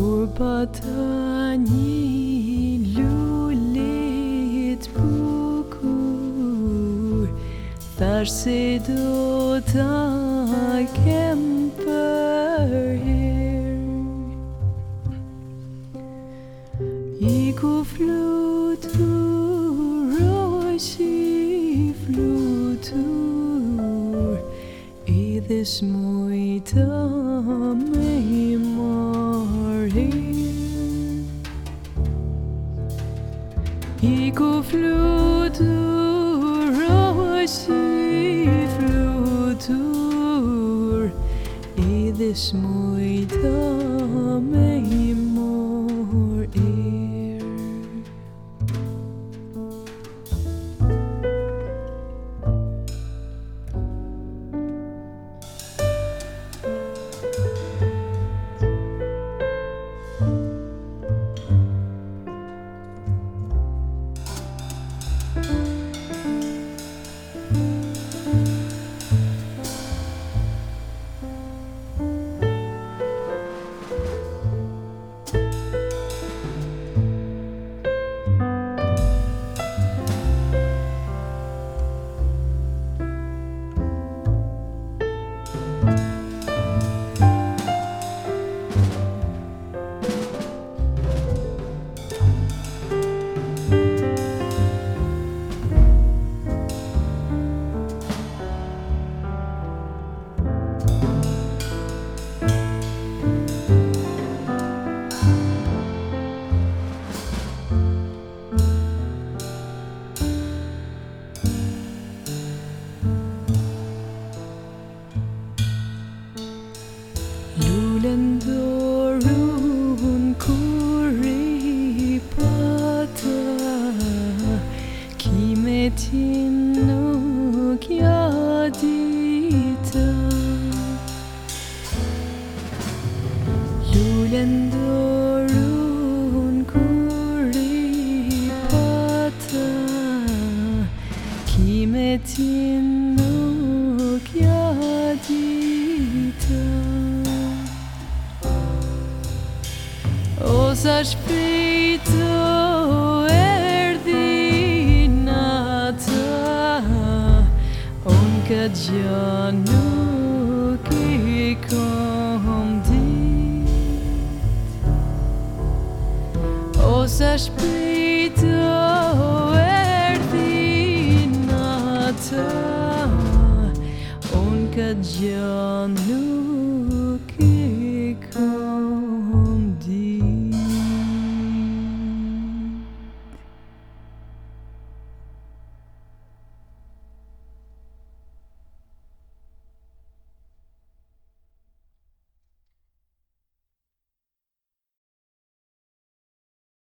Kur pata një lullit bukur, thash se do ta kem për herë. I ku fluturoj si flutur, edhe s'mujta me i marrë. I ku fluturoj si flutur, edhe s'mujta me i marrë. Lulen dorun kur I pata, kimetin nuk ja dita. Lulen dorun kur I pata, kimetin nuk ja dita. O sa shpejto erdhi nata, unë këtë gjë nuk I kom dit. O sa shpejto erdhi nata, unë këtë gjë nuk